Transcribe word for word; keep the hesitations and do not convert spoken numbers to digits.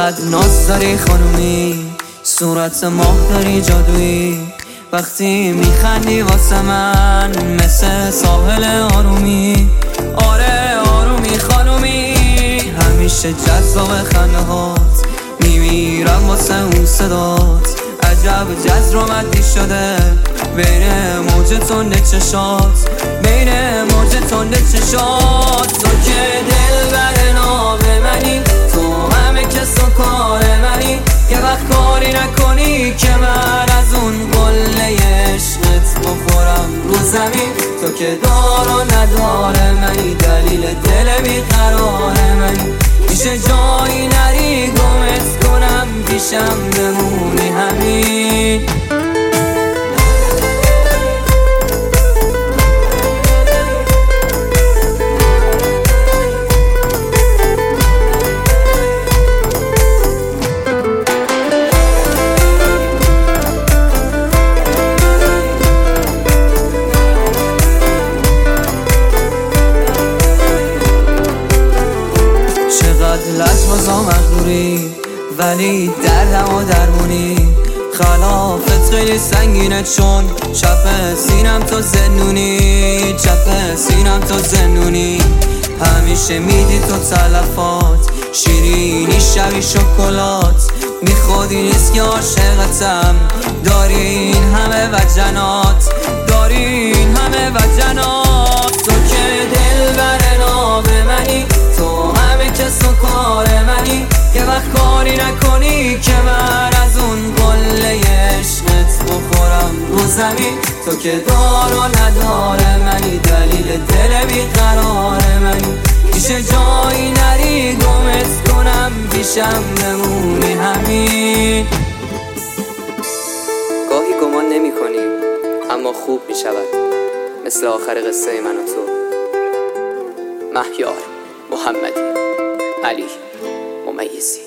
چقدر ناز داری خانومی، صورت ماه داری جادویی، وقتی میخندی واسه من مثل ساحل آرومی. آره آرومی خانومی، همیشه جذاب خنده هات، میمیرم واسه اون صدات. عجب جذر آمدی شده بین موج تنده چشات، بین موج تنده چشات. تو که دل بر ناب منی، تو همه کس و کار منی، یه وقت کاری نکنی که من از اون قله عشقت بخورم رو زمین. تو که دار و ندار منی، دلیل دل بیقرار منی، میشه جایی نری گمت کنم، پیشم بمونی همین. لجبازا مغروری ولی دردم و درمونی، خلافت خیلی سنگینه چون چپ سینم تو زندونی، چپ سینم تو زندونی. همیشه میدی تو تلفات، شیرینی شبی شکلات، بی خودی نیست که عاشقتم، داری این همه وجنات، داری این همه وجنات. تو که دل بر ناب منی، تو همه کس و کار منی، یه وقت کاری نکنی که من از اون قله عشقت بخورم رو زمین. تو که دار و ندار منی، دلیل دل بیقرار منی، میشه جایی نری گمت کنم، پیشم بمونی همین. گاهی گمان نمی کنیم اما خوب می شود، مثل آخر قصه من و تو. مهیار محمدی، علی ممیزی.